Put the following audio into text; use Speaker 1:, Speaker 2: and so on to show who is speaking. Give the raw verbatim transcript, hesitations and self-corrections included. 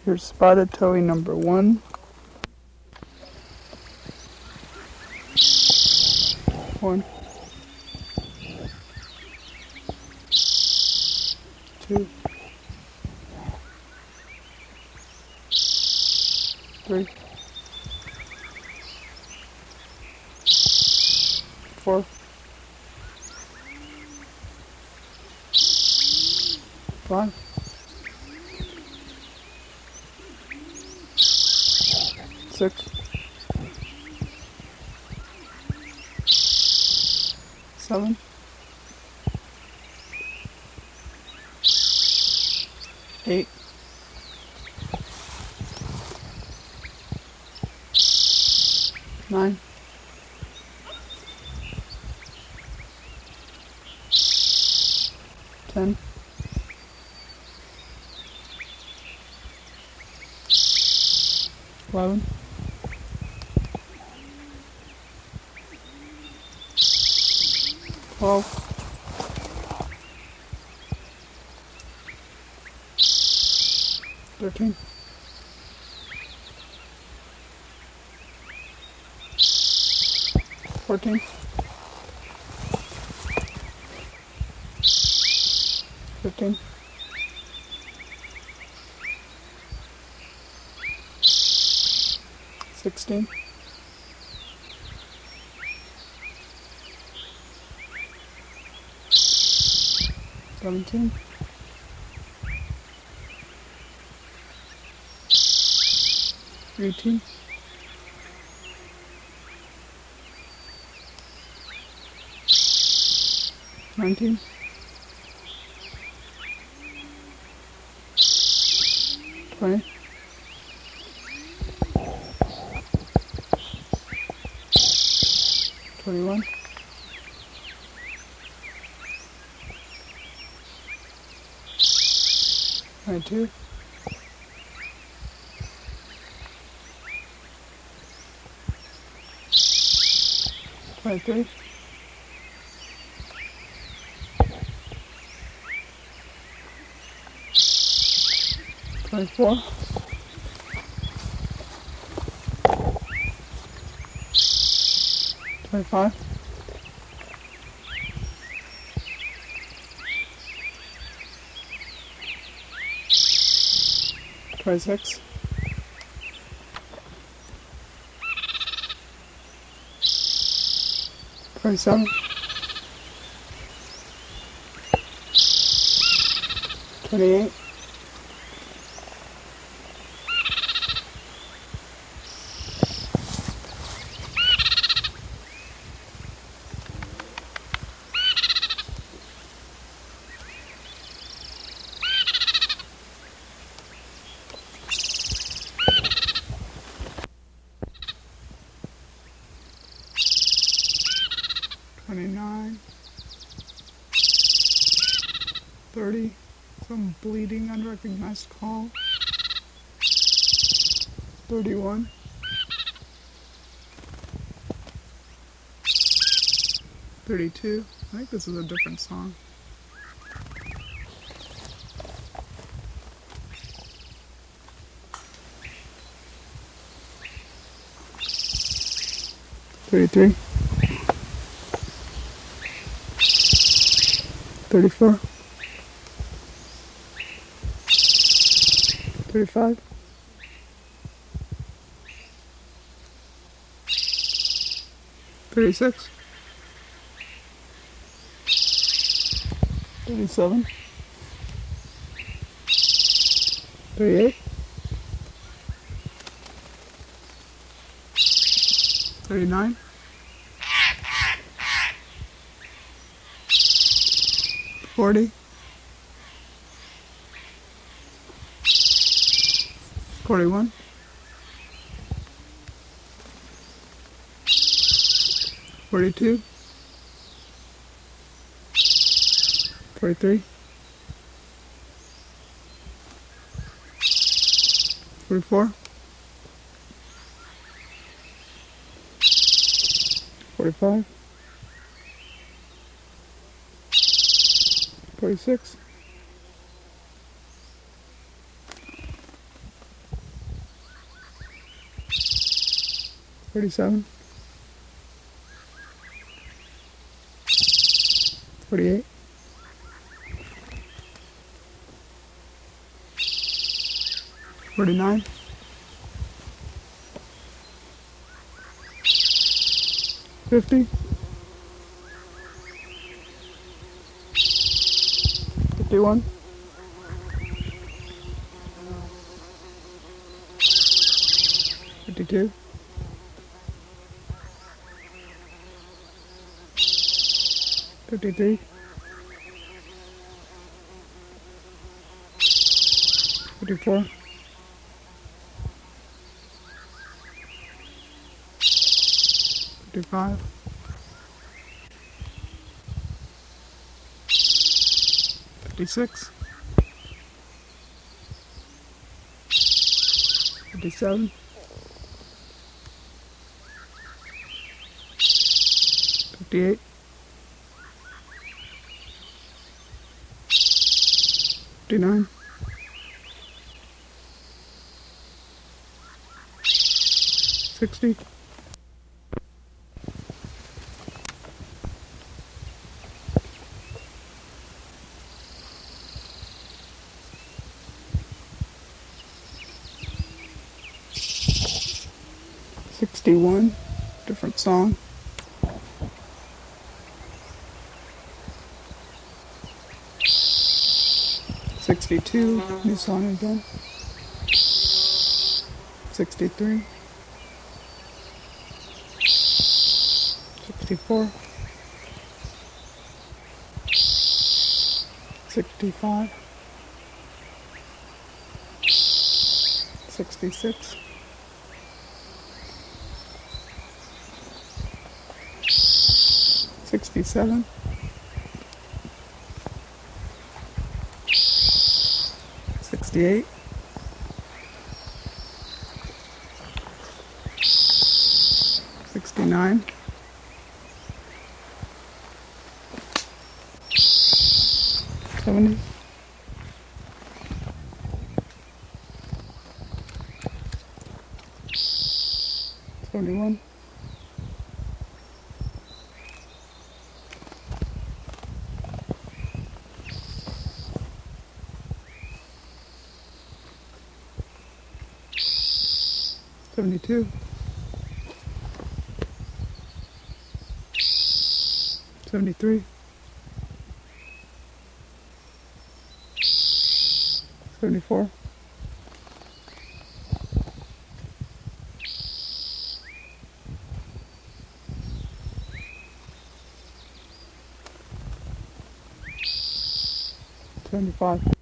Speaker 1: Here's spotted towhee number one. One. Two. Three. Four. Five. Six. Seven. Eight. Nine. Ten. Eleven. Twelve. Thirteen. Fourteen. Fifteen. Sixteen. Seventeen. Eighteen. Nineteen. Twenty. Twenty-one. Twenty-two. Twenty-three. Twenty-four. Twenty-five. Twenty-six. Twenty-seven. Twenty-eight. Twenty-nine. Thirty. Some bleeding, unrecognized call. Thirty-one. Thirty-two. I think this is a different song. Thirty-three. Thirty-four. Thirty-five. Thirty-six. Thirty-seven. Thirty-eight. Thirty-nine. Forty. Forty-one. Forty-two. Forty-three. Forty-four. Forty-five. Forty-six. thirty-seven, forty-eight, forty-nine, fifty, fifty-one, fifty-two, fifty-three, fifty-four, fifty-five, fifty-six, fifty-seven, fifty-eight, fifty-nine, sixty, sixty-one, different song. sixty-two, new song again. sixty-three, sixty-four, sixty-five, sixty-six, sixty-seven, sixty-eight, sixty-nine, seventy, seventy-one, seventy-two, seventy-three, seventy-four, seventy-five.